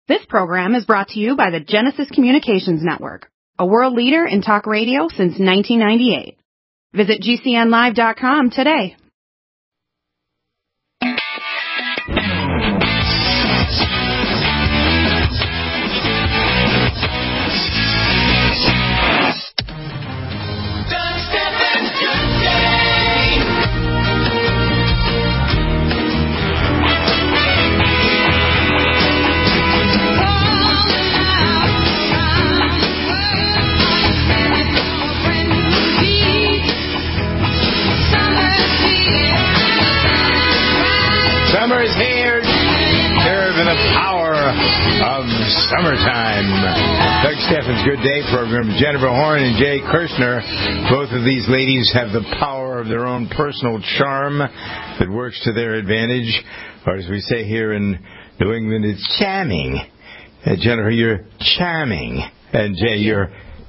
This program is brought to you by the Genesis Communications Network, a world leader in talk radio since 1998. Visit GCNlive.com today. Summer is here. Serve in the power of summertime. Doug Steffens' Good Day program. Jennifer Horn and Jay Kirshner. Both of these ladies have the power of their own personal charm that works to their advantage. Or as we say here in New England, it's charming. Jennifer, you're charming. And Jay, you're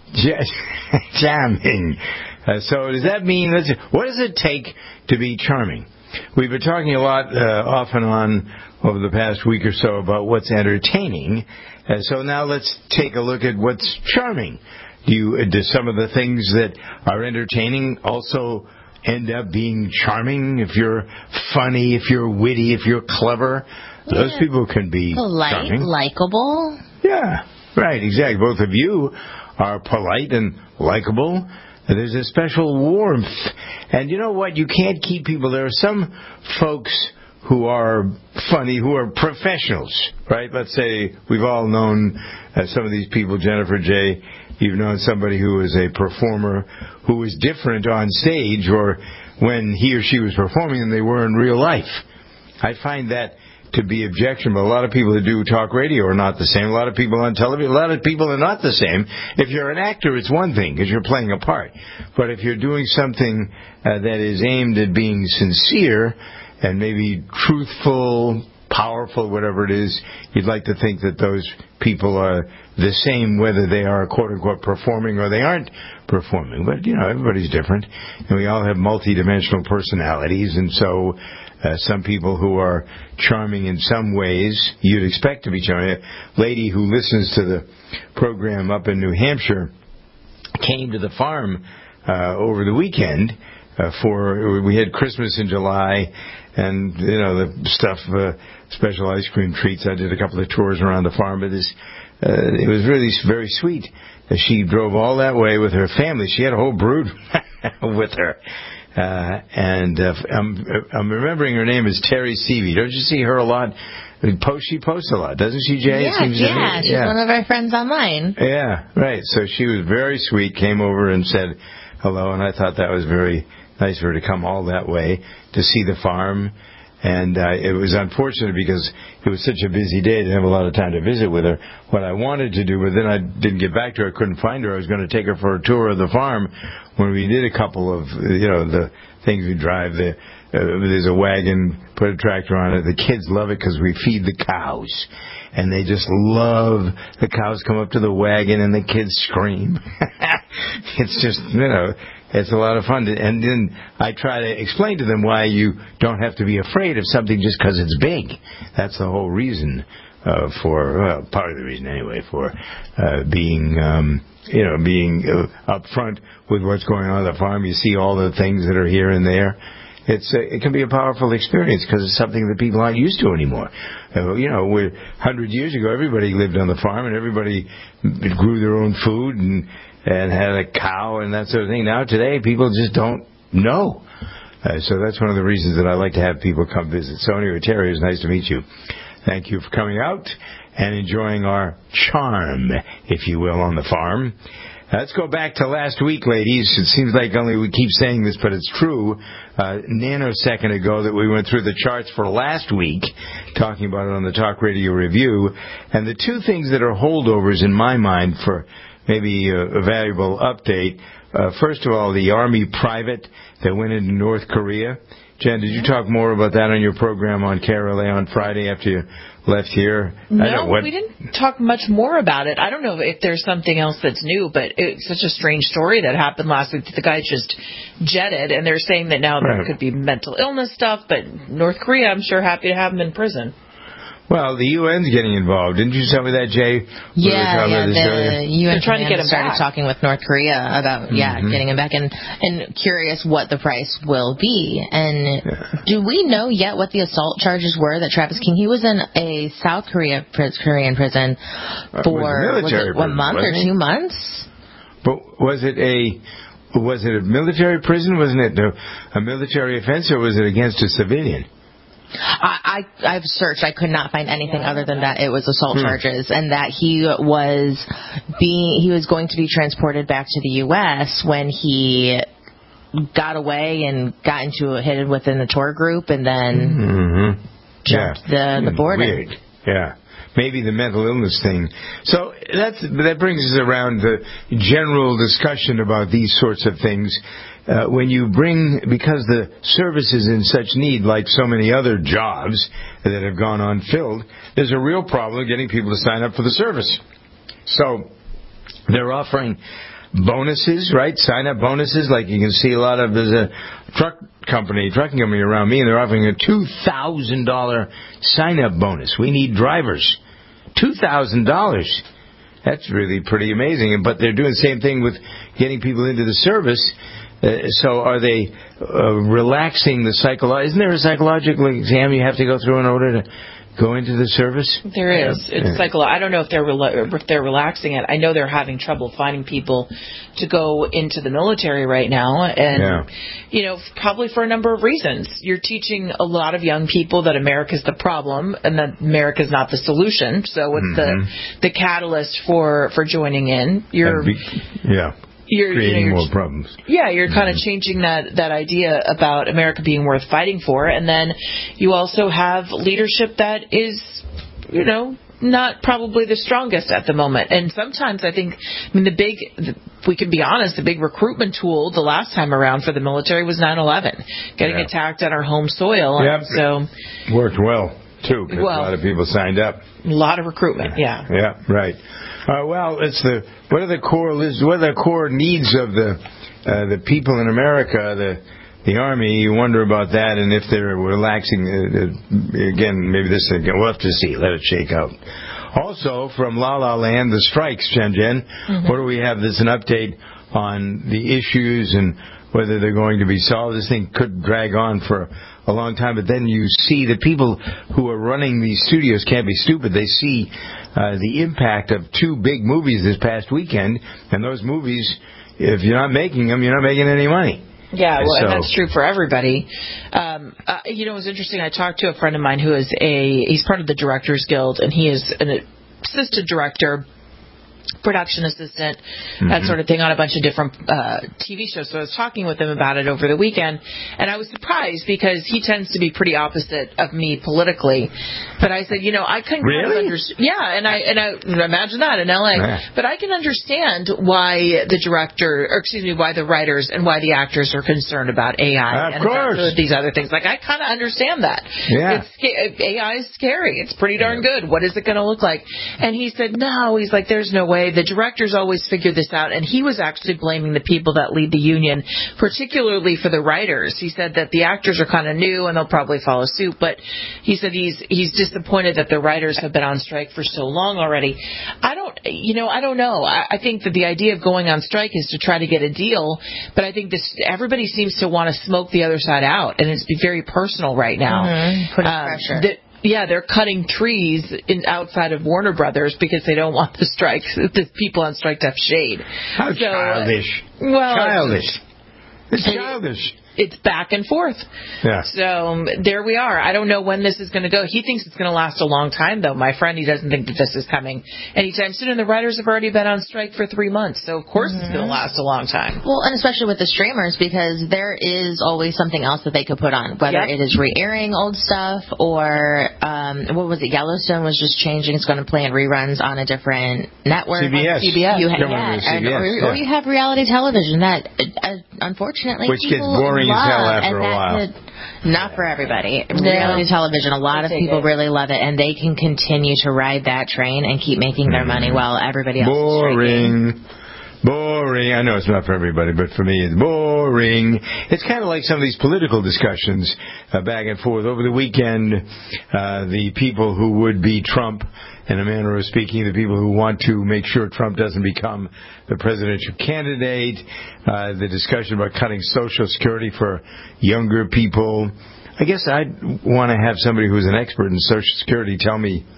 charming. So does that mean, what does it take to be charming? We've been talking a lot off and on over the past week or so about what's entertaining. So now let's take a look at what's charming. Do some of the things that are entertaining also end up being charming? If you're funny, if you're witty, if you're clever, those people can be charming. Likeable. Yeah, right, exactly. Both of you are polite and likable. There's a special warmth. And you know what? You can't keep people. There are some folks who are funny, who are professionals, right? Let's say we've all known some of these people. Jennifer, Jay, you've known somebody who is a performer who is different on stage or when he or she was performing than they were in real life. I find that to be objectionable. A lot of people who do talk radio are not the same. A lot of people on television, a lot of people are not the same. If you're an actor, it's one thing because you're playing a part. But if you're doing something that is aimed at being sincere and maybe truthful, powerful, whatever it is, you'd like to think that those people are the same whether they are quote-unquote performing or they aren't performing. But, everybody's different. And we all have multidimensional personalities. And so some people who are charming in some ways, you'd expect to be charming. A lady who listens to the program up in New Hampshire came to the farm over the weekend we had Christmas in July and, the stuff, special ice cream treats. I did a couple of tours around the farm, but it was really very sweet. She drove all that way with her family. She had a whole brood with her. I'm remembering her name is Terry Seavey. Don't you see her a lot? She posts a lot, doesn't she, Jay? Yeah, she's one of our friends online. Yeah, right. So she was very sweet, came over and said hello, and I thought that was very nice of her to come all that way to see the farm. And it was unfortunate because it was such a busy day. I didn't have a lot of time to visit with her. What I wanted to do, but then I didn't get back to her. I couldn't find her. I was going to take her for a tour of the farm when we did a couple of, the things we drive. There's a wagon, put a tractor on it. The kids love it because we feed the cows. And they just love the cows come up to the wagon and the kids scream. It's just, it's a lot of fun. And then I try to explain to them why you don't have to be afraid of something just because it's big. That's the whole reason part of the reason anyway, for being upfront with what's going on at the farm. You see all the things that are here and there. It can be a powerful experience because it's something that people aren't used to anymore. 100 years ago, everybody lived on the farm and everybody grew their own food and had a cow and that sort of thing. Now, today, people just don't know. So that's one of the reasons that I like to have people come visit. So anyway, Terry, it was nice to meet you. Thank you for coming out and enjoying our charm, if you will, on the farm. Let's go back to last week, ladies. It seems like only we keep saying this, but it's true. Nanosecond ago that we went through the charts for last week, talking about it on the Talk Radio Review. And the two things that are holdovers in my mind for maybe a valuable update, first of all, the Army private that went into North Korea. Jen, did you talk more about that on your program on KRLA on Friday after you left here? No, we didn't talk much more about it. I don't know if there's something else that's new, but it's such a strange story that happened last week that the guy just jetted, and they're saying that now there could be mental illness stuff, but North Korea, I'm sure, happy to have him in prison. Well, the UN's getting involved. Didn't you tell me that, Jay? The UN trying to get him started back. talking with North Korea about getting him back, and curious what the price will be. And do we know yet what the assault charges were that Travis King? He was in a South Korean prison for was it 1 month or 2 months? But was it a military prison? Wasn't it a military offense, or was it against a civilian? I've searched. I could not find anything other than that it was assault charges, and that he was going to be transported back to the U.S. when he got away and got hit within the tour group, and then jumped the border. Weird. Yeah. Maybe the mental illness thing. So that brings us around the general discussion about these sorts of things. When you because the service is in such need, like so many other jobs that have gone unfilled, there's a real problem getting people to sign up for the service. So they're offering bonuses, right? Sign-up bonuses, like you can see a lot of. There's a trucking company around me, and they're offering a $2,000 sign-up bonus. We need drivers. $2,000. That's really pretty amazing. But they're doing the same thing with getting people into the service. So are they relaxing the Isn't there a psychological exam you have to go through in order to go into the service? There is. It's I don't know if they're relaxing it. I know they're having trouble finding people to go into the military right now, and probably for a number of reasons. You're teaching a lot of young people that America's the problem and that America's not the solution. So it's the catalyst for joining in. You're creating more problems. Yeah, you're kind of changing that idea about America being worth fighting for. And then you also have leadership that is, not probably the strongest at the moment. And sometimes I think, we can be honest, the big recruitment tool the last time around for the military was 9/11, getting attacked on our home soil. Yep. So worked well, too, because a lot of people signed up. A lot of recruitment, yeah. Yeah, right. What are the core needs of the people in America, the Army? You wonder about that, and if they're relaxing. Again, maybe we'll have to see. Let it shake out. Also, from La La Land, the strikes, Jen. What do we have? There's an update on the issues and whether they're going to be solved. This thing could drag on for a long time, but then you see the people who are running these studios can't be stupid. They see the impact of 2 big movies this past weekend, and those movies, if you're not making them, you're not making any money. Yeah, and that's true for everybody. It was interesting. I talked to a friend of mine who is he's part of the Directors Guild, and he is an assistant director, production assistant, that sort of thing, on a bunch of different TV shows. So I was talking with him about it over the weekend, and I was surprised because he tends to be pretty opposite of me politically. But I said, I can kind of understand. Yeah, and I imagine that in LA. But I can understand why why the writers and why the actors are concerned about AI and these other things. Like, I kind of understand that. Yeah. AI is scary. It's pretty darn good. What is it going to look like? And he said, no. He's like, there's no way. The directors always figure this out, and he was actually blaming the people that lead the union, particularly for the writers. He said that the actors are kind of new and they'll probably follow suit, but he said he's disappointed that the writers have been on strike for so long already. I don't know. I think that the idea of going on strike is to try to get a deal, but I think everybody seems to want to smoke the other side out, and it's very personal right now. Putting pressure. They're cutting trees outside of Warner Brothers because they don't want the people on strike to have shade. How childish. Childish. It's childish. It's back and forth. Yeah. So there we are. I don't know when this is going to go. He thinks it's going to last a long time, though. My friend, he doesn't think that this is coming anytime soon. And the writers have already been on strike for 3 months. So, of course, it's going to last a long time. Well, and especially with the streamers, because there is always something else that they could put on, whether it is re-airing old stuff or, what was it, Yellowstone was just changing. It's going to play in reruns on a different network. CBS. Or you have reality television that, unfortunately, which gets boring as hell after a while. Not for everybody. Reality television, a lot of people really love it, and they can continue to ride that train and keep making their money while everybody else is striking. Boring. I know it's not for everybody, but for me, it's boring. It's kind of like some of these political discussions back and forth. Over the weekend, the people who would be Trump, in a manner of speaking, the people who want to make sure Trump doesn't become the presidential candidate, the discussion about cutting Social Security for younger people. I guess I'd want to have somebody who's an expert in Social Security tell me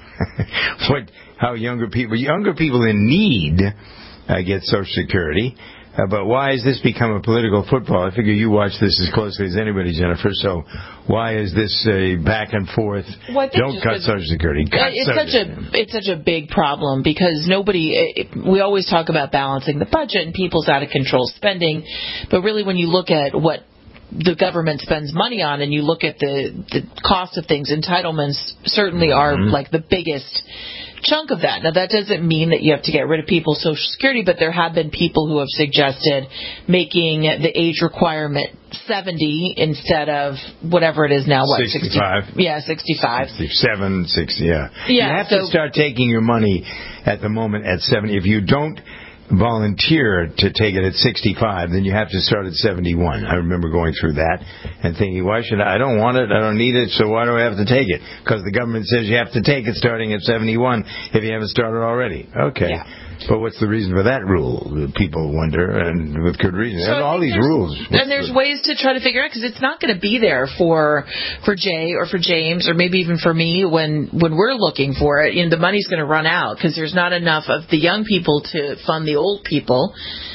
how younger people in need get Social Security. But why has this become a political football? I figure you watch this as closely as anybody, Jennifer. So why is this a back and forth? Well, don't cut Social Security. It's such a big problem because we always talk about balancing the budget and people's out of control spending, but really when you look at what the government spends money on and you look at the cost of things, entitlements certainly are like the biggest chunk of that. Now, that doesn't mean that you have to get rid of people's Social Security, but there have been people who have suggested making the age requirement 70 instead of whatever it is now. 65. 65. 67, 60, yeah. You have to start taking your money at the moment at 70. If you don't volunteer to take it at 65, then you have to start at 71. I remember going through that and thinking, why should I don't want it, I don't need it, so why do I have to take it? Because the government says you have to take it starting at 71 if you haven't started already. Okay. Yeah. But what's the reason for that rule? People wonder, and with good reason. So all these rules. And there's ways to try to figure out, because it's not going to be there for Jay or for James or maybe even for me when we're looking for it. The money's going to run out because there's not enough of the young people to fund the old people.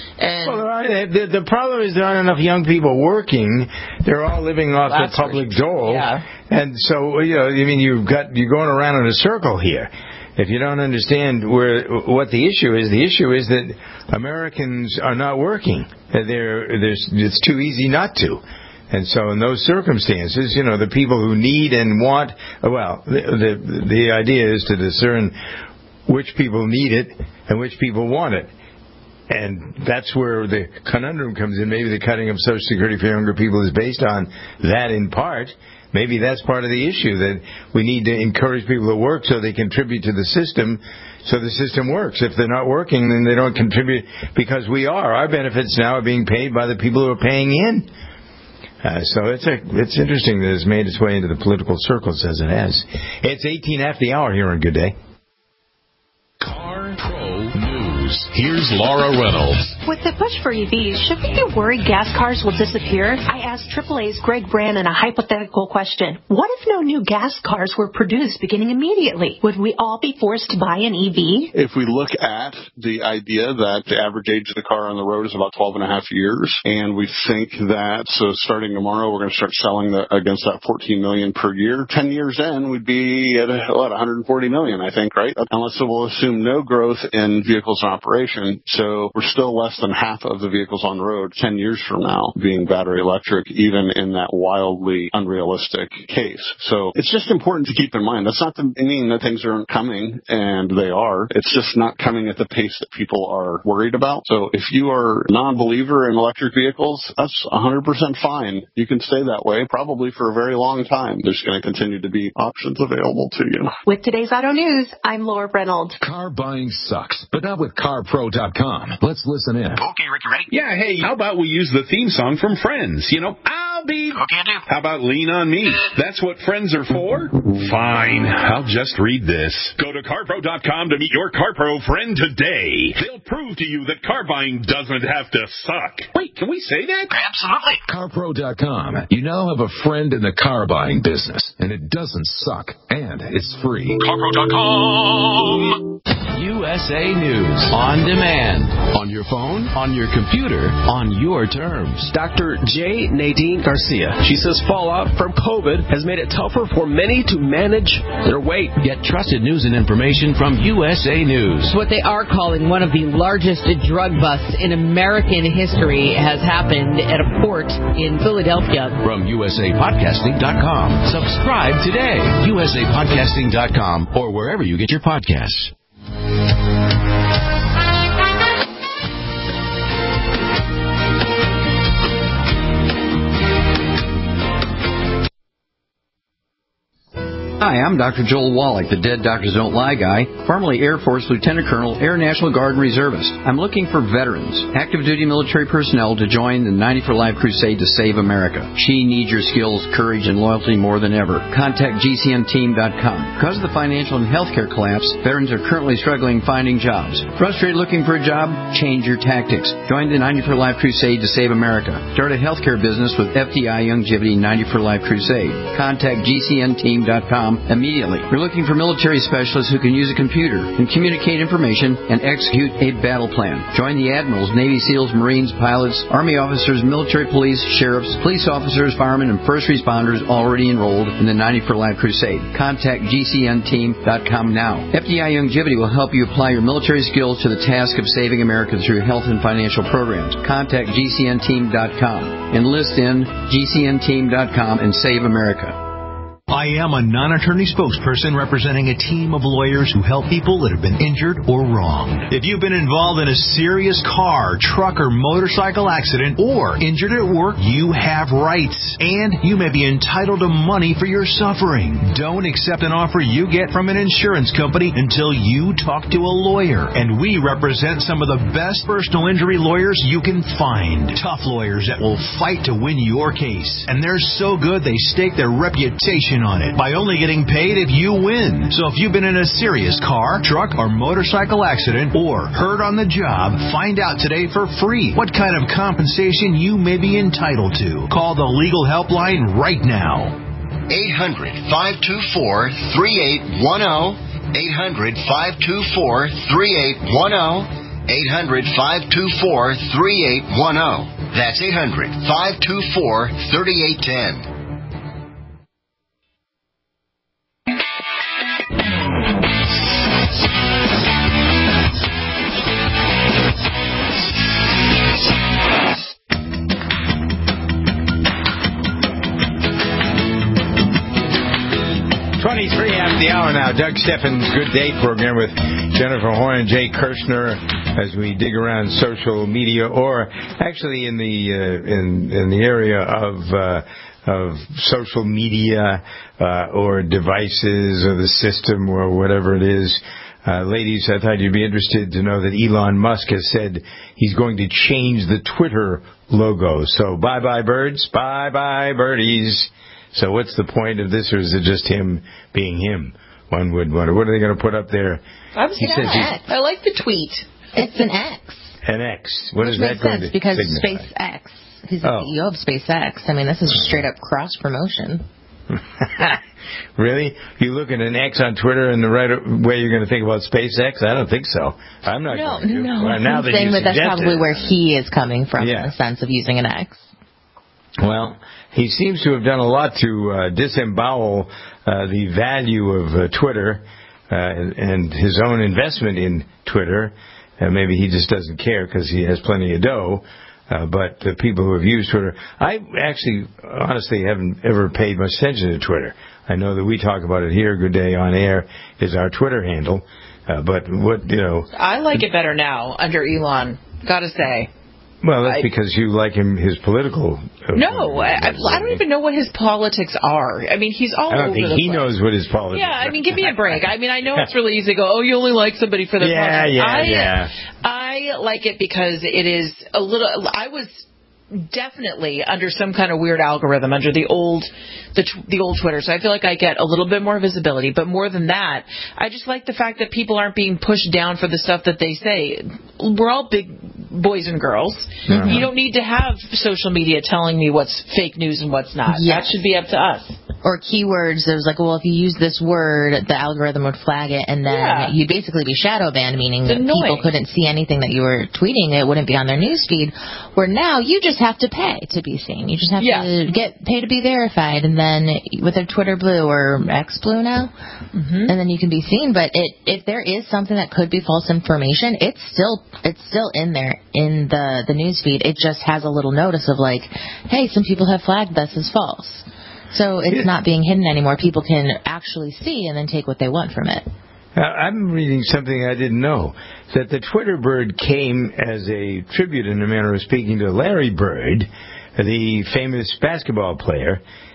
And the problem is there aren't enough young people working. They're all living off the public dole. Yeah. And so, you're going around in a circle here. If you don't understand what the issue is that Americans are not working. It's too easy not to. And so in those circumstances, the people who need and want, the idea is to discern which people need it and which people want it. And that's where the conundrum comes in. Maybe the cutting of Social Security for younger people is based on that in part. Maybe that's part of the issue, that we need to encourage people to work so they contribute to the system, so the system works. If they're not working, then they don't contribute, because our benefits now are being paid by the people who are paying in. So it's interesting that it's made its way into the political circles as it has. It's 18 after the hour here on Good Day. Car Pro News. Here's Laura Reynolds. With the push for EVs, should we be worried gas cars will disappear? I asked AAA's Greg Brannon a hypothetical question. What if no new gas cars were produced beginning immediately? Would we all be forced to buy an EV? If we look at the idea that the average age of the car on the road is about 12 and a half years, and we think that, so starting tomorrow, we're going to start selling against that 14 million per year. 10 years in, we'd be at 140 million, I think, right? Unless we'll assume no growth in vehicles in operation. So we're still less than half of the vehicles on the road 10 years from now being battery electric, even in that wildly unrealistic case. So it's just important to keep in mind. That's not to mean that things aren't coming, and they are. It's just not coming at the pace that people are worried about. So if you are a non-believer in electric vehicles, that's 100% fine. You can stay that way probably for a very long time. There's going to continue to be options available to you. With today's Auto News, I'm Laura Reynolds. Car buying sucks, but not with CarPro.com. Let's listen in. Okay, Ricky, ready? Yeah, hey, how about we use the theme song from Friends? I'll be... Okay, I do. How about Lean on Me? That's what friends are for? Fine, I'll just read this. Go to CarPro.com to meet your CarPro friend today. They'll prove to you that car buying doesn't have to suck. Wait, can we say that? Absolutely. CarPro.com. You now have a friend in the car buying business, and it doesn't suck, and it's free. CarPro.com. USA News on demand. On your phone, on your computer, on your terms. Dr. J. Nadine Garcia. She says fallout from COVID has made it tougher for many to manage their weight. Get trusted news and information from USA News. What they are calling one of the largest drug busts in American history has happened at a port in Philadelphia. From USAPodcasting.com. Subscribe today. USAPodcasting.com or wherever you get your podcasts. Hi, I'm Dr. Joel Wallach, the Dead Doctors Don't Lie guy, formerly Air Force Lieutenant Colonel, Air National Guard Reservist. I'm looking for veterans, active duty military personnel to join the 90 for Life crusade to save America. She needs your skills, courage, and loyalty more than ever. Contact GCNteam.com. Because of the financial and healthcare collapse, veterans are currently struggling finding jobs. Frustrated looking for a job? Change your tactics. Join the 90 for Life crusade to save America. Start a healthcare business with FDI Youngevity 90 for Life crusade. Contact GCNteam.com immediately. We're looking for military specialists who can use a computer and communicate information and execute a battle plan. Join the admirals, Navy SEALs, Marines, pilots, Army officers, military police, sheriffs, police officers, firemen, and first responders already enrolled in the 90 for Life crusade. Contact GCNteam.com now. FDI Youngevity will help you apply your military skills to the task of saving America through health and financial programs. Contact GCNteam.com. Enlist in GCNteam.com and save America. I am a non-attorney spokesperson representing a team of lawyers who help people that have been injured or wronged. If you've been involved in a serious car, truck, or motorcycle accident or injured at work, you have rights, and you may be entitled to money for your suffering. Don't accept an offer you get from an insurance company until you talk to a lawyer, and we represent some of the best personal injury lawyers you can find. Tough lawyers that will fight to win your case, and they're so good they stake their reputation on it by only getting paid if you win. So if you've been in a serious car, truck, or motorcycle accident or hurt on the job, find out today for free what kind of compensation you may be entitled to. Call the legal helpline right now. 800-524-3810. 800-524-3810. 800-524-3810. That's 800-524-3810. 23 after the hour now. Doug Steffens' Good Day program with Jennifer Horn and Jay Kirshner as we dig around social media, or actually in the area of social media or devices or the system or whatever it is. Ladies, I thought you'd be interested to know that Elon Musk has said he's going to change the Twitter logo. So bye-bye birds, bye-bye birdies. So what's the point of this, or is it just him being him? One would wonder. What are they going to put up there? I like the tweet. It's an X. An X. What is that going to signify? Because SpaceX. He's the CEO of SpaceX. I mean, this is straight up cross promotion. Really? You look at an X on Twitter and the right way you're going to think about SpaceX? I don't think so. I'm not going to. No, well, now I'm saying that that's probably where he is coming from in the sense of using an X. Well, he seems to have done a lot to disembowel the value of Twitter and his own investment in Twitter. Maybe he just doesn't care because he has plenty of dough. But the people who have used Twitter, I actually, honestly, haven't ever paid much attention to Twitter. I know that we talk about it here. Good Day on Air is our Twitter handle. But I like it better now under Elon, gotta say. Well, that's because you like his political... No, I don't even know what his politics are. I mean, he's all over the place. I don't think he knows what his politics are. Yeah, I mean, give me a break. I mean, I know it's really easy to go, oh, you only like somebody for their politics. I like it because it is a little... I was definitely under some kind of weird algorithm under the old Twitter, so I feel like I get a little bit more visibility. But more than that, I just like the fact that people aren't being pushed down for the stuff that they say. We're all big boys and girls. Mm-hmm. You don't need to have social media telling me what's fake news and what's not. That should be up to us. Or keywords. There's like, well, if you use this word, the algorithm would flag it, and then you'd basically be shadow banned, meaning that people couldn't see anything that you were tweeting. It wouldn't be on their newsfeed. Where now you just have to pay to be seen. You just have to pay to be verified, and then with a Twitter Blue or X Blue now, and then you can be seen. But if there is something that could be false information, it's still in there in the newsfeed. It just has a little notice of like, hey, some people have flagged this as false. So it's not being hidden anymore. People can actually see and then take what they want from it. I'm reading something I didn't know, that the Twitter bird came as a tribute, in a manner of speaking, to Larry Bird, the famous basketball player.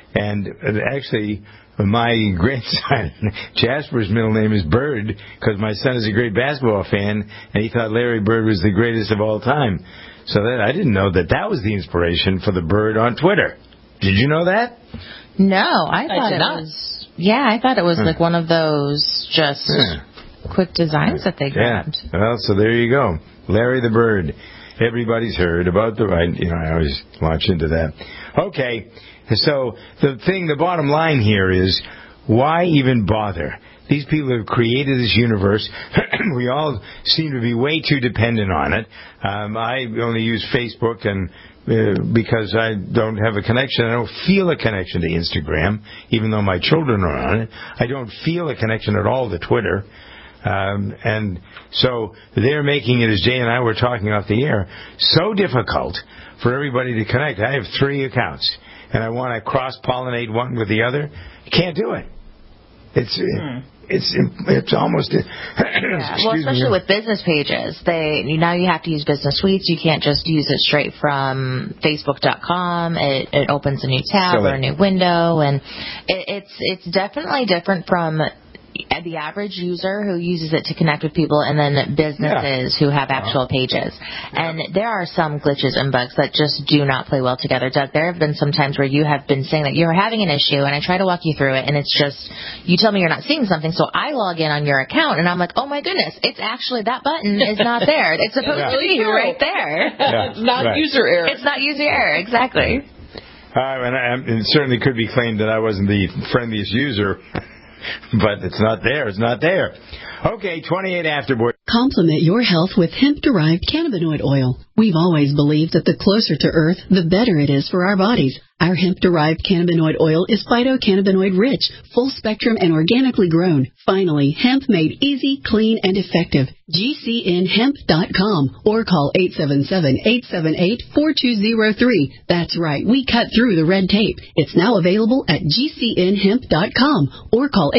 And actually, my grandson, Jasper's middle name is Bird, because my son is a great basketball fan, and he thought Larry Bird was the greatest of all time. So I didn't know that was the inspiration for the bird on Twitter. Did you know that? No, I thought it was. Yeah, I thought it was like one of those just quick designs that they grabbed. Yeah. Well, so there you go, Larry the Bird. Everybody's heard about the right. I always launch into that. Okay. So the bottom line here is, why even bother? These people have created this universe. We all seem to be way too dependent on it. I only use Facebook, and because I don't have a connection, I don't feel a connection to Instagram, even though my children are on it. I don't feel a connection at all to Twitter. And so they're making it, as Jay and I were talking off the air, so difficult for everybody to connect. I have 3 accounts, and I want to cross-pollinate one with the other. You can't do it. It's almost well, especially with business pages. Now you have to use Business Suites. You can't just use it straight from Facebook.com. It opens a new tab or a new window, and it's definitely different from the average user who uses it to connect with people, and then businesses who have actual pages. And there are some glitches and bugs that just do not play well together. Doug, there have been some times where you have been saying that you're having an issue, and I try to walk you through it, and it's just, you tell me you're not seeing something, so I log in on your account, and I'm like, oh my goodness, it's actually, that button is not there. It's supposed to be right there. It's not user error. It's not user error, exactly. And it certainly could be claimed that I wasn't the friendliest user. But it's not there. It's not there. Okay, 28 after, boy. Complement your health with hemp-derived cannabinoid oil. We've always believed that the closer to Earth, the better it is for our bodies. Our hemp-derived cannabinoid oil is phytocannabinoid-rich, full-spectrum, and organically grown. Finally, hemp made easy, clean, and effective. GCNhemp.com or call 877-878-4203. That's right, we cut through the red tape. It's now available at GCNhemp.com or call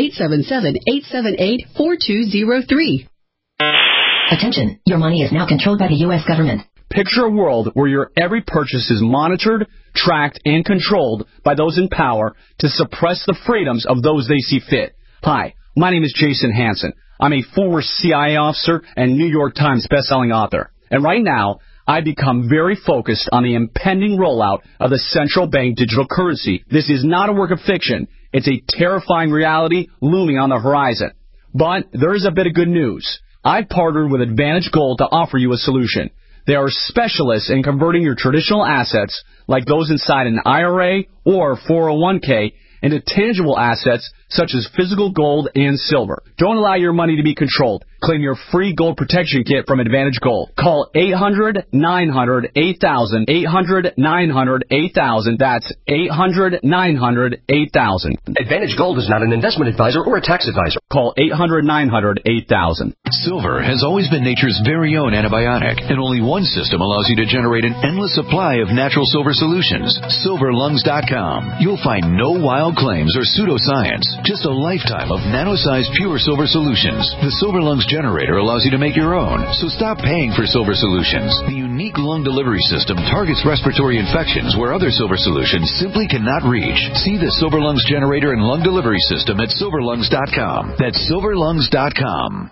877-878-4203. Attention, your money is now controlled by the U.S. government. Picture a world where your every purchase is monitored, tracked, and controlled by those in power to suppress the freedoms of those they see fit. Hi, my name is Jason Hansen. I'm a former CIA officer and New York Times bestselling author. And right now, I've become very focused on the impending rollout of the central bank digital currency. This is not a work of fiction. It's a terrifying reality looming on the horizon. But there is a bit of good news. I've partnered with Advantage Gold to offer you a solution. They are specialists in converting your traditional assets, like those inside an IRA or 401k, into tangible assets such as physical gold and silver. Don't allow your money to be controlled. Claim your free gold protection kit from Advantage Gold. Call 800-900-8000, 800-900-8000. That's 800-900-8000. Advantage Gold is not an investment advisor or a tax advisor. Call 800-900-8000. Silver has always been nature's very own antibiotic, and only one system allows you to generate an endless supply of natural silver solutions. SilverLungs.com. You'll find no wild claims or pseudoscience, just a lifetime of nano-sized pure silver solutions. The Silver Lungs generator allows you to make your own, so stop paying for silver solutions. The unique lung delivery system targets respiratory infections where other silver solutions simply cannot reach. See the Silver Lungs generator and lung delivery system at SilverLungs.com. That's SilverLungs.com.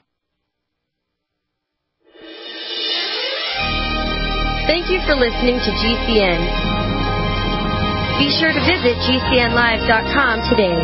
Thank you for listening to GCN. Be sure to visit GCNlive.com today.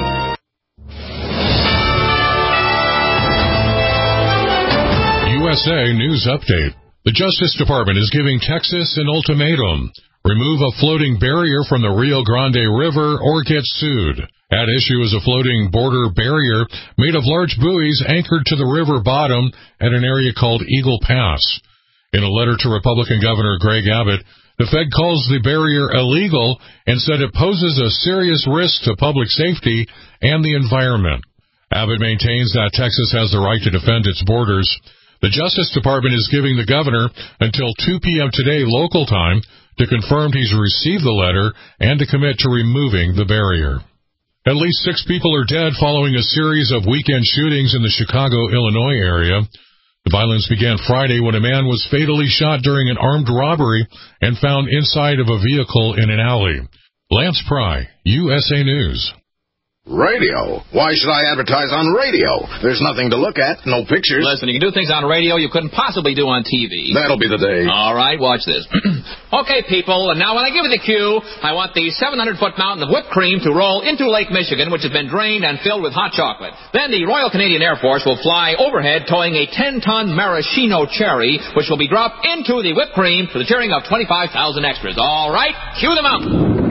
USA News Update. The Justice Department is giving Texas an ultimatum. Remove a floating barrier from the Rio Grande River or get sued. At issue is a floating border barrier made of large buoys anchored to the river bottom at an area called Eagle Pass. In a letter to Republican Governor Greg Abbott, the Fed calls the barrier illegal and said it poses a serious risk to public safety and the environment. Abbott maintains that Texas has the right to defend its borders. The Justice Department is giving the governor until 2 p.m. today local time to confirm he's received the letter and to commit to removing the barrier. At least 6 people are dead following a series of weekend shootings in the Chicago, Illinois area. The violence began Friday when a man was fatally shot during an armed robbery and found inside of a vehicle in an alley. Lance Pry, USA News. Radio? Why should I advertise on radio? There's nothing to look at, no pictures. Listen, you can do things on radio you couldn't possibly do on TV. That'll be the day. All right, watch this. Okay, people, and now when I give you the cue, I want the 700-foot mountain of whipped cream to roll into Lake Michigan, which has been drained and filled with hot chocolate. Then the Royal Canadian Air Force will fly overhead towing a 10-ton maraschino cherry, which will be dropped into the whipped cream to the cheering of 25,000 extras. All right, cue the mountain.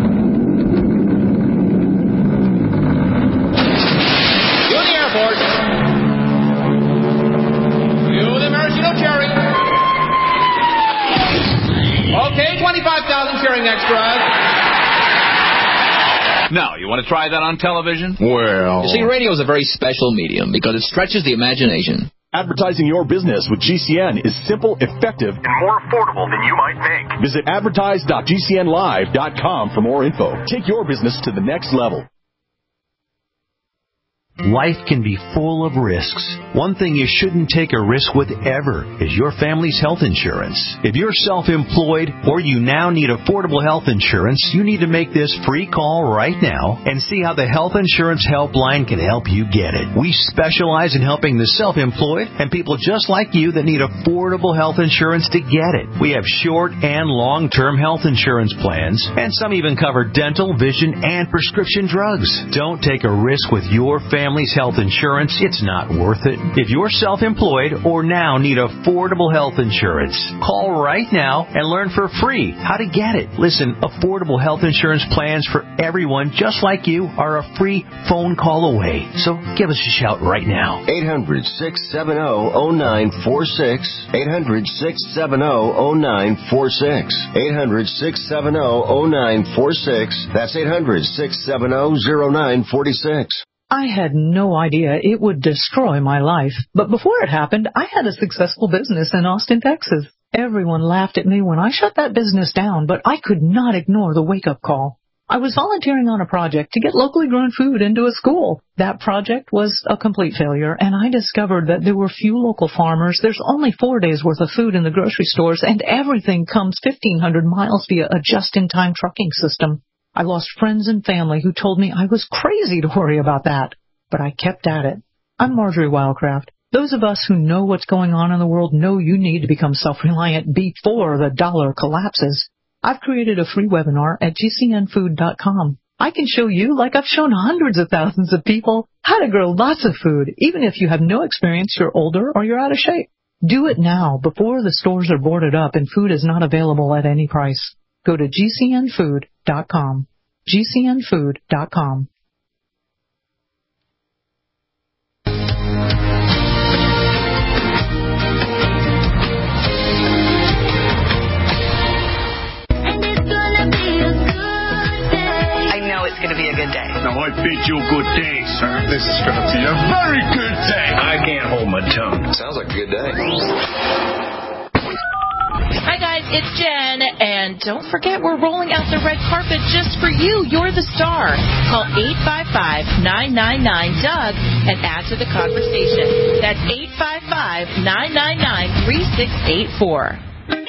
Okay, 25,000 cheering extras. Now, you want to try that on television? Well... You see, radio is a very special medium because it stretches the imagination. Advertising your business with GCN is simple, effective, and more affordable than you might think. Visit advertise.gcnlive.com for more info. Take your business to the next level. Life can be full of risks. One thing you shouldn't take a risk with ever is your family's health insurance. If you're self-employed or you now need affordable health insurance, you need to make this free call right now and see how the Health Insurance Helpline can help you get it. We specialize in helping the self-employed and people just like you that need affordable health insurance to get it. We have short and long-term health insurance plans, and some even cover dental, vision, and prescription drugs. Don't take a risk with your family's health insurance. It's not worth it. If you're self-employed or now need affordable health insurance, call right now and learn for free how to get it. Listen, affordable health insurance plans for everyone just like you are a free phone call away. So give us a shout right now. 800-670-0946. 800-670-0946. 800-670-0946. That's 800-670-0946. I had no idea it would destroy my life. But before it happened, I had a successful business in Austin, Texas. Everyone laughed at me when I shut that business down, but I could not ignore the wake-up call. I was volunteering on a project to get locally grown food into a school. That project was a complete failure, and I discovered that there were few local farmers. There's only 4 days' worth of food in the grocery stores, and everything comes 1,500 miles via a just-in-time trucking system. I lost friends and family who told me I was crazy to worry about that. But I kept at it. I'm Marjorie Wildcraft. Those of us who know what's going on in the world know you need to become self-reliant before the dollar collapses. I've created a free webinar at gcnfood.com. I can show you, like I've shown hundreds of thousands of people, how to grow lots of food, even if you have no experience, you're older, or you're out of shape. Do it now, before the stores are boarded up and food is not available at any price. Go to gcnfood.com. gcnfood.com. It's going to be a good day. Now, I bid you good day, sir. This is going to be a very good day. I can't hold my tongue. Sounds like a good day. Hi, guys. It's Jen. And don't forget, we're rolling out the red carpet just for you. You're the star. Call 855-999-DOUG and add to the conversation. That's 855-999-3684.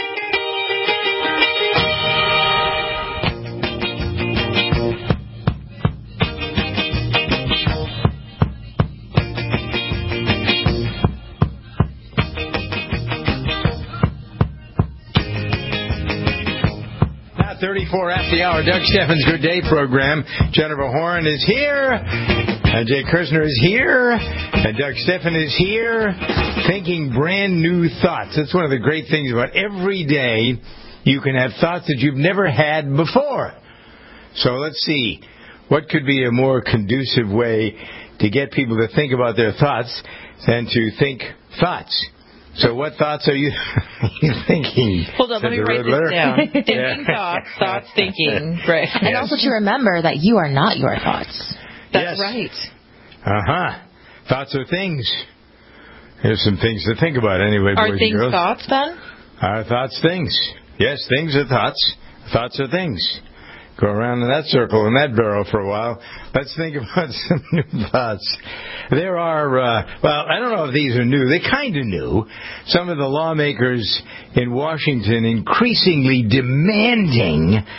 Now 34 after the hour, Doug Steffens' Good Day program. Jennifer Horn is here, and Jay Kirsner is here, and Doug Steffen is here, thinking brand new thoughts. That's one of the great things about every day. You can have thoughts that you've never had before. So let's see. What could be a more conducive way to get people to think about their thoughts than to think thoughts? So what thoughts are you thinking? Hold on, let me write this down. Thinking thoughts, thinking. Right. And Yes. also to remember that you are not your thoughts. That's right. Uh-huh. Thoughts are things. Here's some things to think about anyway, Are boys things and girls. thoughts, then? Are thoughts things? Yes, things are thoughts. Thoughts are things. Go around in that circle, in that barrel for a while. Let's think about some new thoughts. There are, well, I don't know if these are new. They're kind of new. Some of the lawmakers in Washington increasingly demanding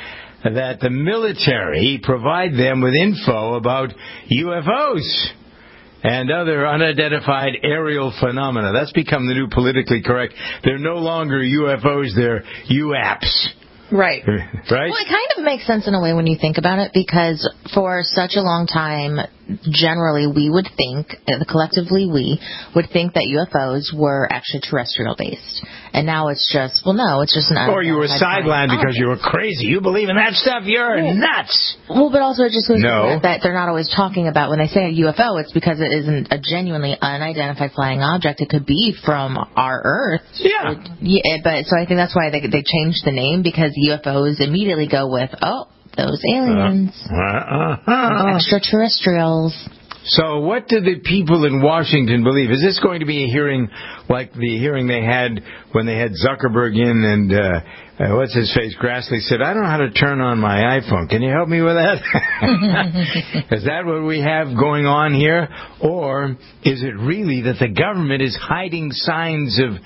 that the military provide them with info about UFOs and other unidentified aerial phenomena. That's become the new politically correct. They're no longer UFOs, they're UAPs. Right. Right? Well, it kind of makes sense in a way when you think about it, because for such a long time, generally we would think, collectively we would think that UFOs were extraterrestrial based. And now it's just, well, no, it's just an... Or you were sidelined because you were crazy. You believe in that stuff? You're nuts. Well, but also it just goes to that they're not always talking about, when they say a UFO, it's because it isn't a genuinely unidentified flying object. It could be from our Earth. Yeah. But so I think that's why they changed the name, because UFOs immediately go with, those aliens. Extraterrestrials. So what do the people in Washington believe? Is this going to be a hearing like the hearing they had when they had Zuckerberg in and, what's his face, Grassley said, I don't know how to turn on my iPhone. Can you help me with that? Is that what we have going on here? Or is it really that the government is hiding signs of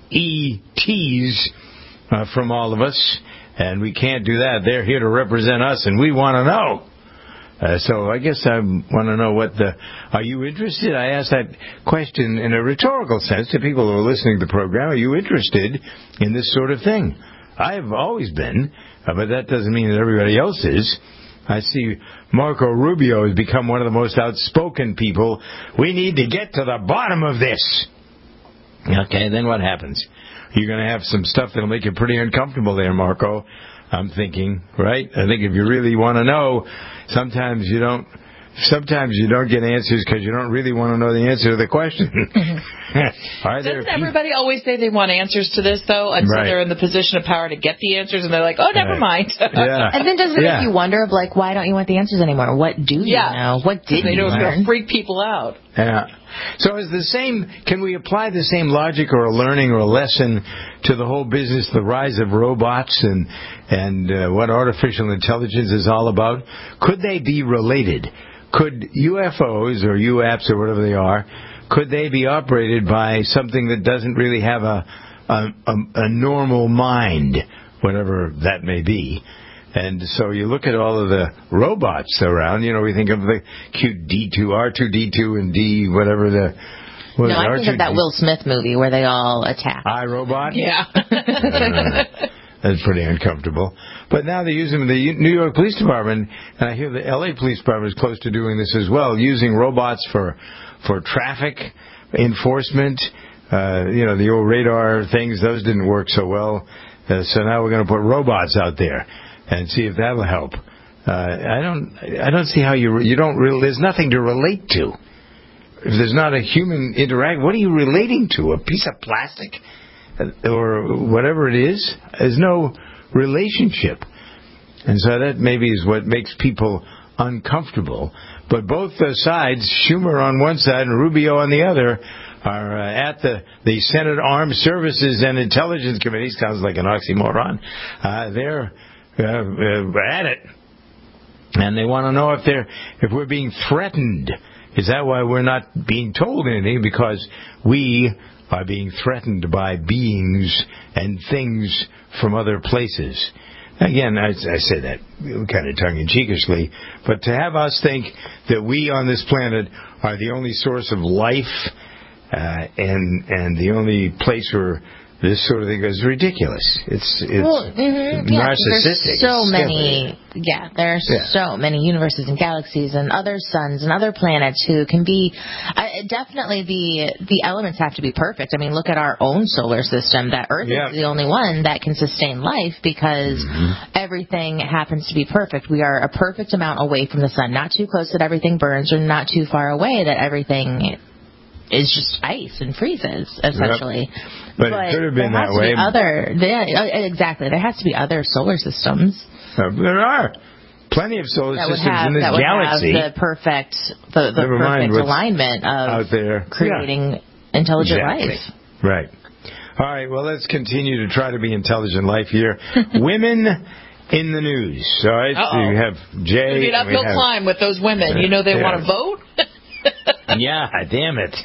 ETs from all of us? And we can't do that. They're here to represent us, and we want to know. So I guess I want to know are you interested? I asked that question in a rhetorical sense to people who are listening to the program. Are you interested in this sort of thing? I've always been, but that doesn't mean that everybody else is. I see Marco Rubio has become one of the most outspoken people. We need to get to the bottom of this. Okay, then what happens? You're going to have some stuff that'll make you pretty uncomfortable there, Marco. I'm thinking, right? I think if you really want to know, sometimes you don't get answers because you don't really want to know the answer to the question. Doesn't everybody always say they want answers to this, though, until they're in the position of power to get the answers, and they're like, never mind. Yeah. And then doesn't it make you wonder, why don't you want the answers anymore? What do you know? What did you learn? They don't freak people out. Yeah. So can we apply the same logic or a learning or a lesson to the whole business, the rise of robots and what artificial intelligence is all about? Could they be related? Could UFOs or UAPs or whatever they are, could they be operated by something that doesn't really have a normal mind, whatever that may be? And so you look at all of the robots around, we think of the cute D2, R2D2 and D, whatever the... I think of that Will Smith movie where they all attack. iRobot? Yeah. That's pretty uncomfortable. But now they're using the New York Police Department, and I hear the LA Police Department is close to doing this as well, using robots for traffic enforcement. The old radar things, those didn't work so well. So now we're going to put robots out there and see if that'll help. I don't see how you don't really, there's nothing to relate to. If there's not a human interaction, what are you relating to? A piece of plastic? Or whatever it is? There's no relationship. And so that maybe is what makes people uncomfortable. But both sides, Schumer on one side and Rubio on the other, are at the Senate Armed Services and Intelligence Committee. Sounds like an oxymoron. They're at it. And they want to know if we're being threatened. Is that why we're not being told anything? Because we are being threatened by beings and things from other places. Again, I say that kind of tongue-in-cheekishly, but to have us think that we on this planet are the only source of life and the only place where this sort of thing is ridiculous. It's narcissistic. There's so many universes and galaxies and other suns and other planets who can be definitely the elements have to be perfect. I mean, look at our own solar system. That Earth is the only one that can sustain life because everything happens to be perfect. We are a perfect amount away from the sun, not too close that everything burns, or not too far away that everything is just ice and freezes, essentially. But it could have been that way. Exactly. There has to be other solar systems. There are plenty of solar systems in this galaxy. That would have the perfect alignment of out there creating intelligent life. Right. All right. Well, let's continue to try to be intelligent life here. Women in the news. All right. So you have Jay. It'll be an uphill climb with those women. They want to vote. Yeah, damn it.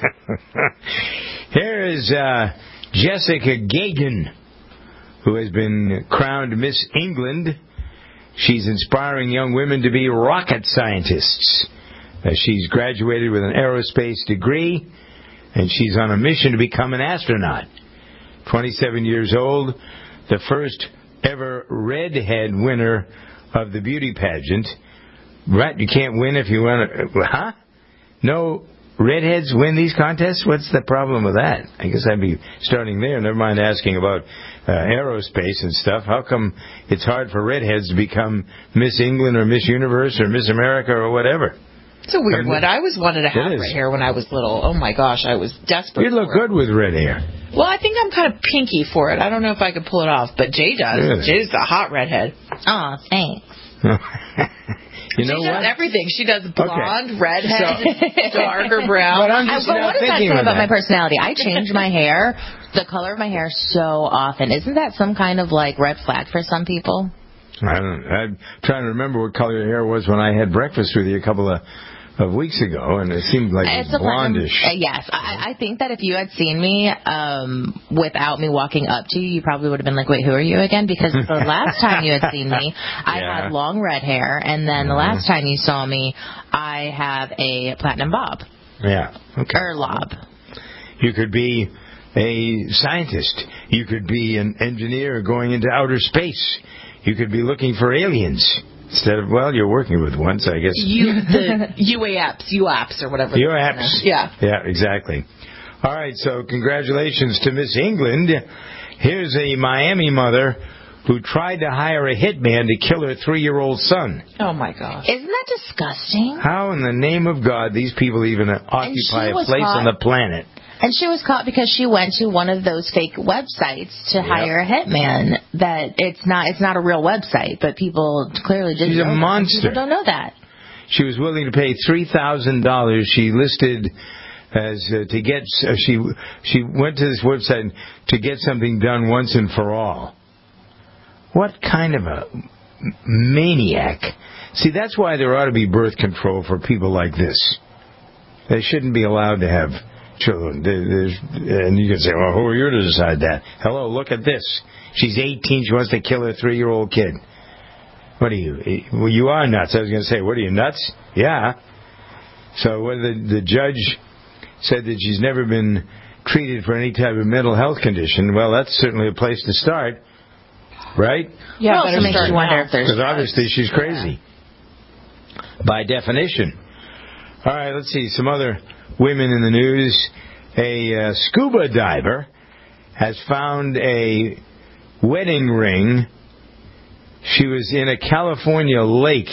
Here is Jessica Gagan, who has been crowned Miss England. She's inspiring young women to be rocket scientists. She's graduated with an aerospace degree, and she's on a mission to become an astronaut. 27 years old, the first ever redhead winner of the beauty pageant. Right, you can't win if you want to... Huh? No redheads win these contests? What's the problem with that? I guess I'd be starting there. Never mind asking about aerospace and stuff. How come it's hard for redheads to become Miss England or Miss Universe or Miss America or whatever? It's a weird one. I always wanted to have red hair when I was little. Oh, my gosh. I was desperate. You look good with red hair. Well, I think I'm kind of pinky for it. I don't know if I could pull it off, but Jay does. Really? Jay's a hot redhead. Oh, thanks. You know she does what? everything. She does blonde, redhead, darker brown. But I'm just what not does that thinking say about that. my personality? I change my hair, the color of my hair, so often. Isn't that some kind of like red flag for some people? I'm trying to remember what color your hair was when I had breakfast with you a couple of weeks ago, and it seemed like it was blondish. Yes. I think that if you had seen me without me walking up to you, you probably would have been like, wait, who are you again? Because the last time you had seen me, I had long red hair, and then the last time you saw me, I have a platinum bob. Yeah. Okay. Or lob. You could be a scientist. You could be an engineer going into outer space. You could be looking for aliens. Instead of, well, you're working with one, so I guess... The UAPs or whatever. UAPs. Yeah. Yeah, exactly. All right, so congratulations to Miss England. Here's a Miami mother who tried to hire a hitman to kill her 3-year-old son. Oh, my gosh. Isn't that disgusting? How in the name of God these people even occupy a place on the planet? And she was caught because she went to one of those fake websites to hire a hitman. That it's not a real website, but people clearly didn't. She's a monster. People don't know that. She was willing to pay $3,000. She listed as to get. She went to this website to get something done once and for all. What kind of a maniac? See, that's why there ought to be birth control for people like this. They shouldn't be allowed to have children. And you can say, well, who are you to decide that? Hello, look at this. She's 18. She wants to kill her 3-year-old kid. What are you? Well, you are nuts. I was going to say, what are you, nuts? Yeah. So the judge said that she's never been treated for any type of mental health condition. Well, that's certainly a place to start. Right? Yeah, but it makes you wonder if there's... Because obviously she's crazy. Yeah. By definition. All right, let's see. Some other women in the news. A scuba diver has found a wedding ring. She was in a California lake.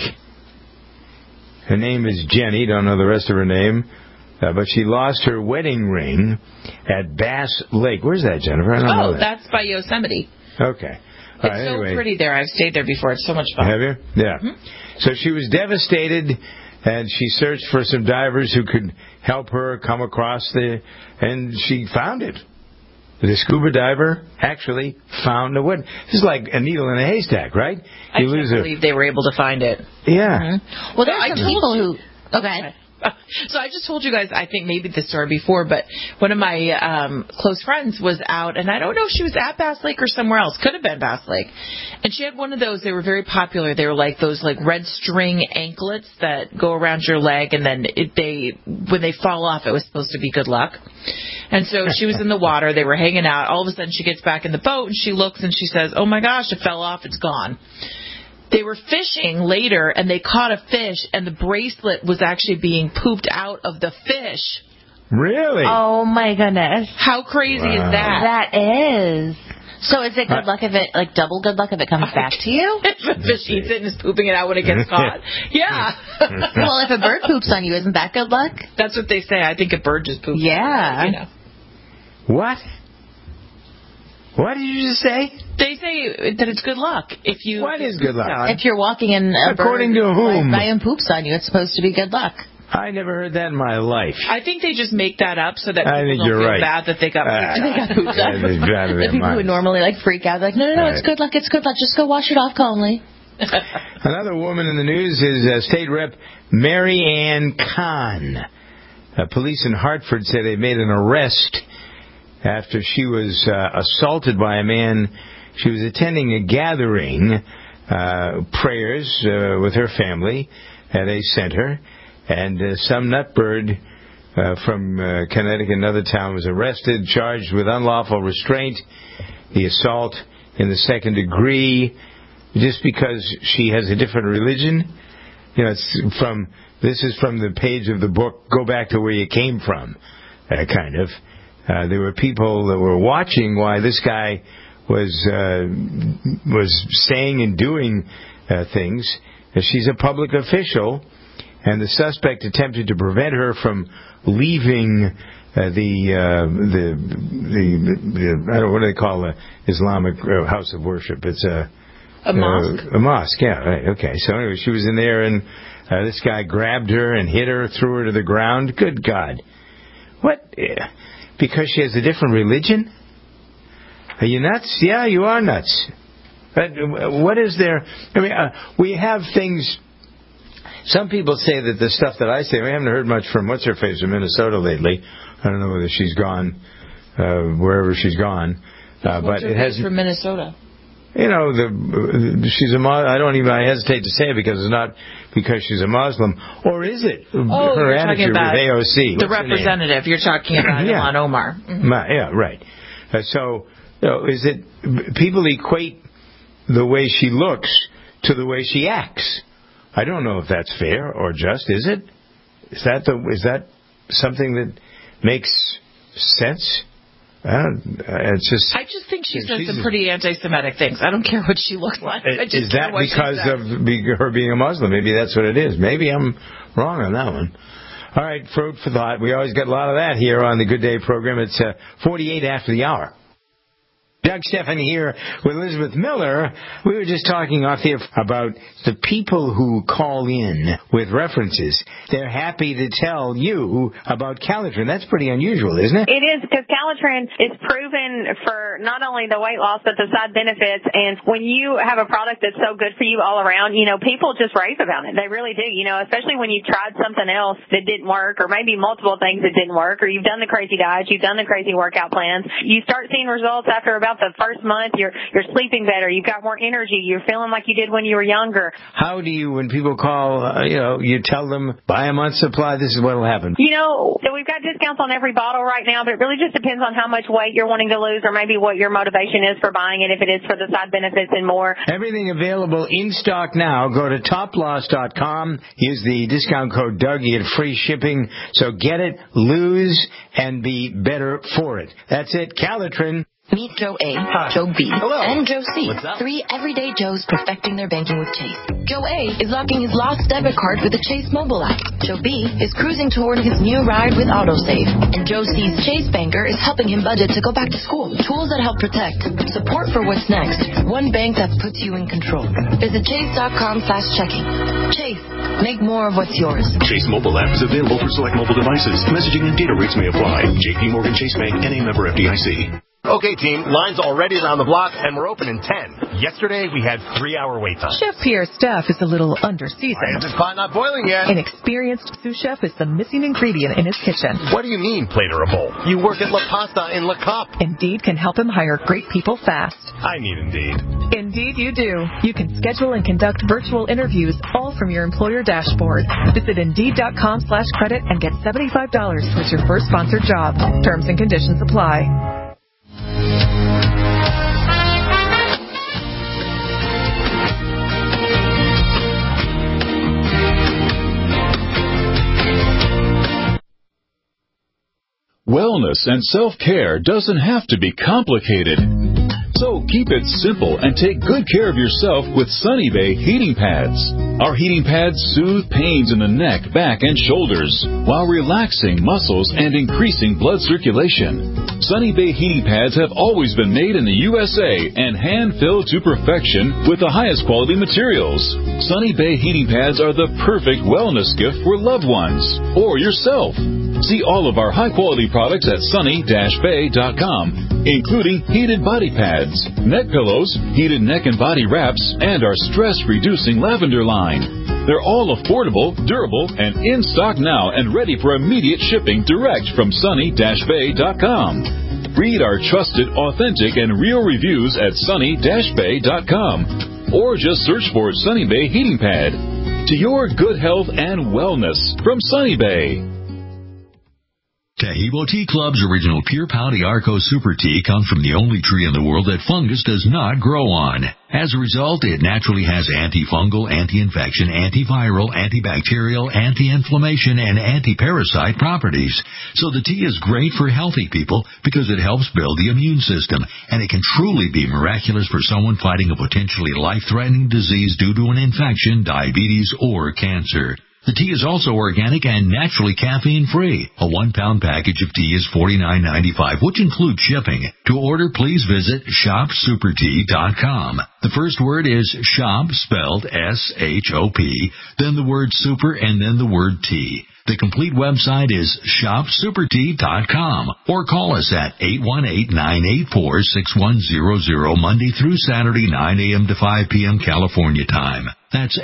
Her name is Jenny. Don't know the rest of her name. But she lost her wedding ring at Bass Lake. Where's that, Jennifer? I don't know that. That's by Yosemite. Okay. It's so pretty there. I've stayed there before. It's so much fun. Have you? Yeah. Mm-hmm. So she was devastated, and she searched for some divers who could help her come across and she found it. The scuba diver actually found the wood. This is like a needle in a haystack, right? I can't believe they were able to find it. Yeah. Mm-hmm. Well, there's some people who... Okay. So I just told you guys, I think maybe this story before, but one of my close friends was out, and I don't know if she was at Bass Lake or somewhere else. Could have been Bass Lake. And she had one of those. They were very popular. They were like those like red string anklets that go around your leg, and then when they fall off, it was supposed to be good luck. And so she was in the water. They were hanging out. All of a sudden, she gets back in the boat, and she looks, and she says, oh, my gosh, it fell off. It's gone. They were fishing later, and they caught a fish, and the bracelet was actually being pooped out of the fish. Really? Oh, my goodness. How crazy is that? That is. So is it good luck if it, like double good luck if it comes back to you? If a fish eats it and is pooping it out when it gets caught. Yeah. Well, if a bird poops on you, isn't that good luck? That's what they say. I think a bird just poops. Yeah. You know. What? What did you just say? They say that it's good luck if you. What is good luck? If you're walking in a According bird, to whom? By and poops on you, it's supposed to be good luck. I never heard that in my life. I think they just make that up so that I people think don't you're feel right. bad that they got pooped on. The people who normally like freak out, like, no, it's good luck, it's good luck. Just go wash it off calmly. Another woman in the news is State Rep Mary Ann Kahn. Police in Hartford say they made an arrest after she was assaulted by a man. She was attending a gathering prayers with her family at a center, and some nutbird from Connecticut, another town, was arrested, charged with unlawful restraint, the assault in the second degree, just because she has a different religion. This is from the page of the book, Go Back to Where You Came From, kind of. There were people that were watching why this guy was saying and doing things. She's a public official, and the suspect attempted to prevent her from leaving the I don't know, what do they call the Islamic house of worship? It's a mosque. A mosque, yeah, right. Okay. So anyway, she was in there, and this guy grabbed her and hit her, threw her to the ground. Good God! What? Because she has a different religion? Are you nuts? Yeah, you are nuts. But what is there? I mean, we have things. Some people say that the stuff that I say, we haven't heard much from what's-her-face in Minnesota lately. I don't know whether she's gone, wherever she's gone. But it hasn't. From Minnesota? You know, she's a Muslim. I hesitate to say it because it's not because she's a Muslim. Or is it? Her attitude with AOC. The representative. You're talking about Ilhan Omar. Mm-hmm. Yeah, right. So, is it, people equate the way she looks to the way she acts. I don't know if that's fair or just. Is it? Is that something that makes sense? It's just. I just think she's done some pretty anti-Semitic things. I don't care what she looks like. Is that because of her being a Muslim? Maybe that's what it is. Maybe I'm wrong on that one. All right, food for thought. We always get a lot of that here on the Good Day program. It's 48 after the hour. Doug Stephan here with Elizabeth Miller. We were just talking off here about the people who call in with references. They're happy to tell you about Calitrin. That's pretty unusual, isn't it? It is, because Calitrin is proven for not only the weight loss, but the side benefits. And when you have a product that's so good for you all around, people just rave about it. They really do, especially when you've tried something else that didn't work, or maybe multiple things that didn't work, or you've done the crazy diets, you've done the crazy workout plans. You start seeing results after about the first month. You're sleeping better. You've got more energy. You're feeling like you did when you were younger. How do you, when people call, you tell them, buy a month's supply, this is what will happen? So we've got discounts on every bottle right now, but it really just depends on how much weight you're wanting to lose, or maybe what your motivation is for buying it, if it is for the side benefits and more. Everything available in stock now. Go to toploss.com. Use the discount code Doug. You get free shipping. So get it, lose, and be better for it. That's it. Calitrin. Meet Joe A, Joe B, and Joe C. Three everyday Joes perfecting their banking with Chase. Joe A is locking his lost debit card with the Chase mobile app. Joe B is cruising toward his new ride with AutoSave. And Joe C's Chase banker is helping him budget to go back to school. Tools that help protect. Support for what's next. One bank that puts you in control. Visit chase.com/checking. Chase, make more of what's yours. Chase mobile app is available for select mobile devices. Messaging and data rates may apply. JP Morgan Chase Bank, NA member FDIC. Okay, team, line's already around the block, and we're open in 10. Yesterday, we had 3-hour wait time. Chef Pierre's staff is a little under-seasoned. Is the pot not boiling yet? Inexperienced sous chef is the missing ingredient in his kitchen. What do you mean, plate or a bowl? You work at La Pasta in La Cup. Indeed can help him hire great people fast. I need Indeed. Indeed you do. You can schedule and conduct virtual interviews, all from your employer dashboard. Visit Indeed.com/credit and get $75 towards your first sponsored job. Terms and conditions apply. Wellness and self-care doesn't have to be complicated. So keep it simple and take good care of yourself with Sunny Bay heating pads. Our heating pads soothe pains in the neck, back, and shoulders while relaxing muscles and increasing blood circulation. Sunny Bay heating pads have always been made in the USA and hand-filled to perfection with the highest quality materials. Sunny Bay heating pads are the perfect wellness gift for loved ones or yourself. See all of our high-quality products at sunny-bay.com, including heated body pads, neck pillows, heated neck and body wraps, and our stress-reducing lavender line. They're all affordable, durable, and in stock now and ready for immediate shipping direct from sunny-bay.com. Read our trusted, authentic, and real reviews at sunny-bay.com. or just search for Sunny Bay Heating Pad. To your good health and wellness from Sunny Bay. Tahibo Tea Club's original Pure Pau Arco Super Tea comes from the only tree in the world that fungus does not grow on. As a result, it naturally has antifungal, anti-infection, antiviral, antibacterial, anti-inflammation, and anti-parasite properties. So the tea is great for healthy people because it helps build the immune system, and it can truly be miraculous for someone fighting a potentially life-threatening disease due to an infection, diabetes, or cancer. The tea is also organic and naturally caffeine-free. A 1-pound package of tea is $49.95, which includes shipping. To order, please visit shopsupertea.com. The first word is shop, spelled S-H-O-P, then the word super, and then the word tea. The complete website is shopsupertea.com, or call us at 818-984-6100 Monday through Saturday, 9 a.m. to 5 p.m. California time. That's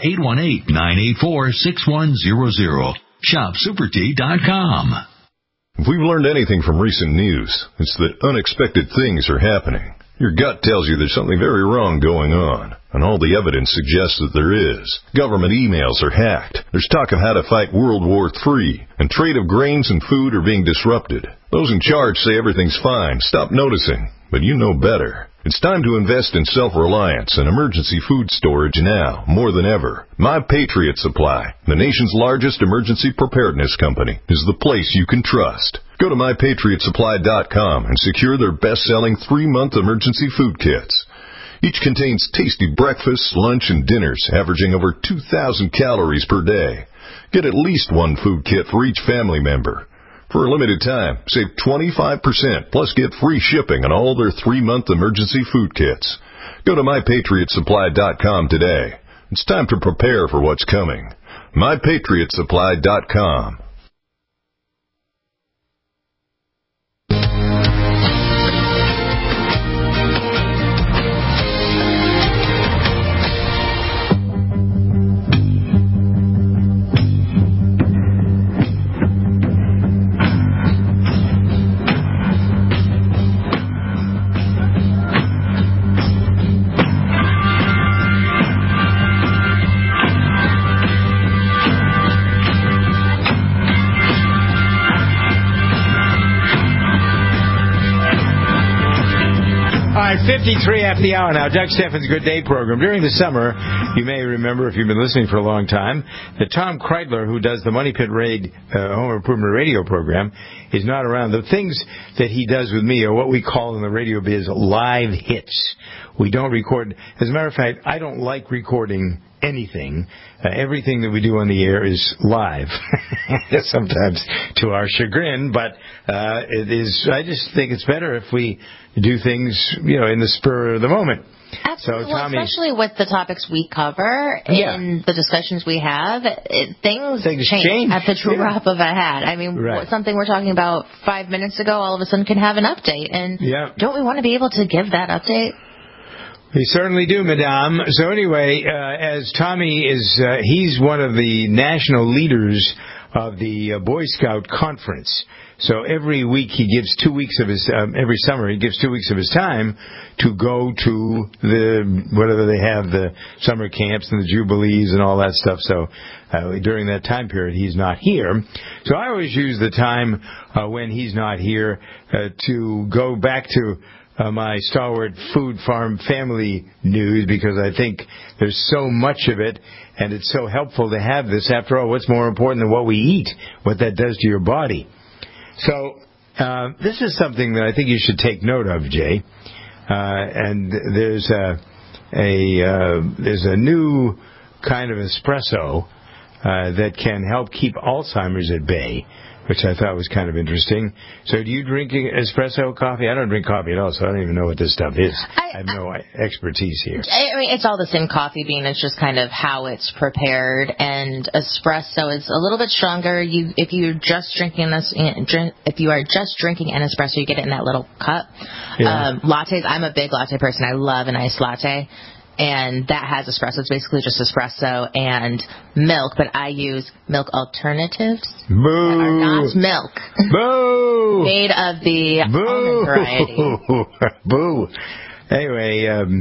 818-984-6100. Shopsupertea.com. If we've learned anything from recent news, it's that unexpected things are happening. Your gut tells you there's something very wrong going on, and all the evidence suggests that there is. Government emails are hacked. There's talk of how to fight World War III, and trade of grains and food are being disrupted. Those in charge say everything's fine. Stop noticing, but you know better. It's time to invest in self-reliance and emergency food storage now, more than ever. My Patriot Supply, the nation's largest emergency preparedness company, is the place you can trust. Go to MyPatriotSupply.com and secure their best-selling 3-month emergency food kits. Each contains tasty breakfasts, lunch, and dinners, averaging over 2,000 calories per day. Get at least one food kit for each family member. For a limited time, save 25%, plus get free shipping on all their 3-month emergency food kits. Go to MyPatriotSupply.com today. It's time to prepare for what's coming. MyPatriotSupply.com. All right, 53 after the hour now. Doug Steffens' Good Day program. During the summer, you may remember, if you've been listening for a long time, that Tom Kreidler, who does the Money Pit Raid Home Improvement Radio program, is not around. The things that he does with me are what we call in the radio biz live hits. We don't record. As a matter of fact, I don't like recording anything. Everything that we do on the air is live, sometimes to our chagrin, but it is. I just think it's better if we do things, in the spur of the moment. Absolutely. So, well, Tommy, especially with the topics we cover and the discussions we have, things change at the drop of a hat. I mean, something we're talking about 5 minutes ago, all of a sudden can have an update. And don't we want to be able to give that update? We certainly do, Madame. So anyway, as Tommy is, he's one of the national leaders of the Boy Scout Conference. So every week he gives 2 weeks of his, every summer he gives 2 weeks of his time to go to whatever they have, the summer camps and the jubilees and all that stuff. So during that time period he's not here. So I always use the time when he's not here to go back to my stalwart food farm family news, because I think there's so much of it and it's so helpful to have this. After all, what's more important than what we eat, what that does to your body? So this is something that I think you should take note of, Jay. And there's a new kind of espresso that can help keep Alzheimer's at bay, which I thought was kind of interesting. So do you drink espresso coffee? I don't drink coffee at all, so I don't even know what this stuff is. I have no expertise here. I mean, it's all the same coffee bean. It's just kind of how it's prepared. And espresso is a little bit stronger. If you are just drinking an espresso, you get it in that little cup. Yeah. Lattes, I'm a big latte person. I love an iced latte. And that has espresso. It's basically just espresso and milk, but I use milk alternatives that are not milk. Boo! Made of the almond variety. Boo! Anyway,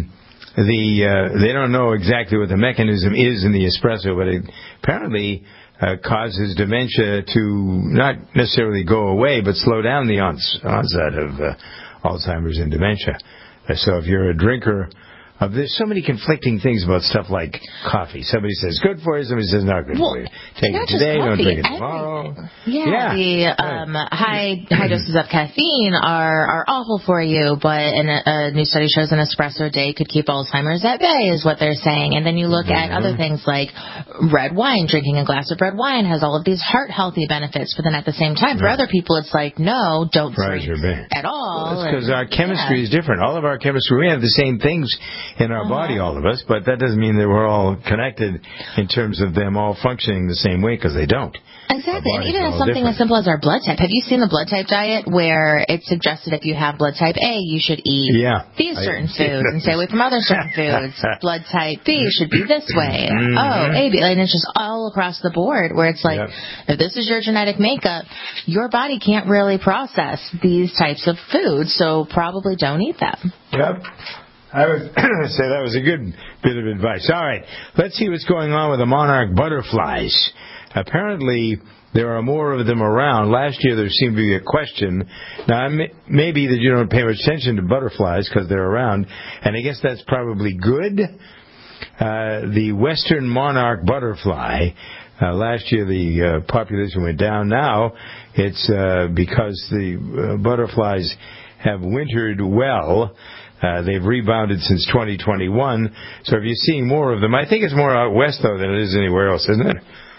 they don't know exactly what the mechanism is in the espresso, but it apparently causes dementia to not necessarily go away, but slow down the onset of Alzheimer's and dementia. So if you're a drinker there's so many conflicting things about stuff like coffee. Somebody says good for you, somebody says not good for you. Take it today, don't drink it tomorrow. The high doses of caffeine are awful for you, but a new study shows an espresso a day could keep Alzheimer's at bay, is what they're saying. And then you look at other things like red wine. Drinking a glass of red wine has all of these heart-healthy benefits, but then at the same time, for other people, it's like, no, don't drink at all. Well, it's because our chemistry is different. All of our chemistry, we have the same things in our body, all of us, but that doesn't mean that we're all connected in terms of them all functioning the same way, because they don't. Exactly, and even something as simple as our blood type. Have you seen the blood type diet where it's suggested if you have blood type A, you should eat these certain foods and stay away from other certain foods? Blood type B should be this way. A, B, and it's just all across the board where it's like, if this is your genetic makeup, your body can't really process these types of foods, so probably don't eat them. I would say that was a good bit of advice. All right, let's see what's going on with the monarch butterflies. Apparently, there are more of them around. Last year, there seemed to be a question. Now, maybe that you don't pay much attention to butterflies because they're around, and I guess that's probably good. The western monarch butterfly, last year the population went down. Now, it's because the butterflies have wintered well. They've rebounded since 2021. So if you're seeing more of them, I think it's more out west, though, than it is anywhere else, isn't it?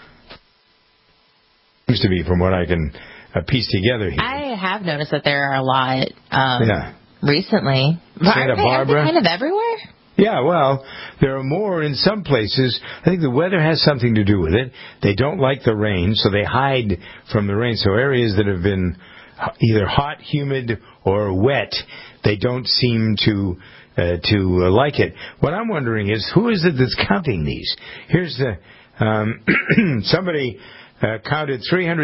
Seems to be, from what I can piece together here. I have noticed that there are a lot recently. Santa Barbara. Are they kind of everywhere? Yeah, well, there are more in some places. I think the weather has something to do with it. They don't like the rain, so they hide from the rain. So areas that have been either hot, humid, or wet, they don't seem to like it. What I'm wondering is, who is it that's counting these? Here's the somebody counted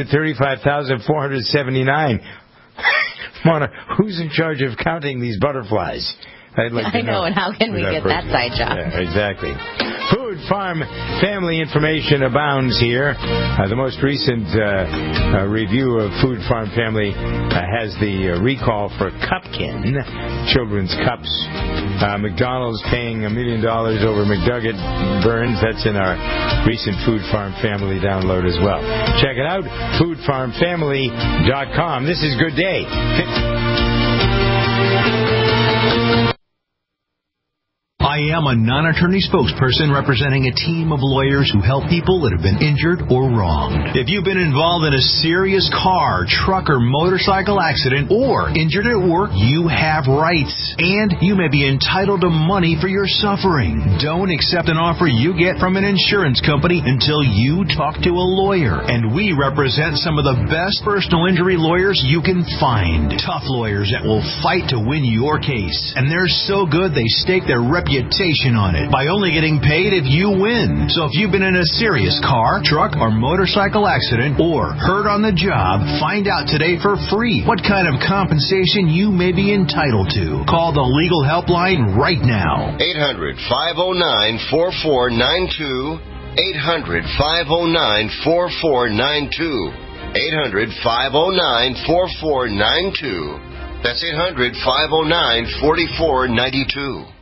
335,479. Who's in charge of counting these butterflies? I'd like to know. And how can we get that side job? Yeah, exactly. Food, farm, family information abounds here. The most recent review of Food, Farm, Family has the recall for Cupkin, children's cups. McDonald's paying $1 million over McDugget burns. That's in our recent Food, Farm, Family download as well. Check it out, foodfarmfamily.com. This is Good Day. I am a non-attorney spokesperson representing a team of lawyers who help people that have been injured or wronged. If you've been involved in a serious car, truck, or motorcycle accident or injured at work, you have rights. And you may be entitled to money for your suffering. Don't accept an offer you get from an insurance company until you talk to a lawyer. And we represent some of the best personal injury lawyers you can find. Tough lawyers that will fight to win your case. And they're so good they stake their reputation on it by only getting paid if you win. So if you've been in a serious car, truck, or motorcycle accident or hurt on the job, find out today for free what kind of compensation you may be entitled to. Call the legal helpline right now. 800-509-4492. 800-509-4492. 800-509-4492. That's 800-509-4492.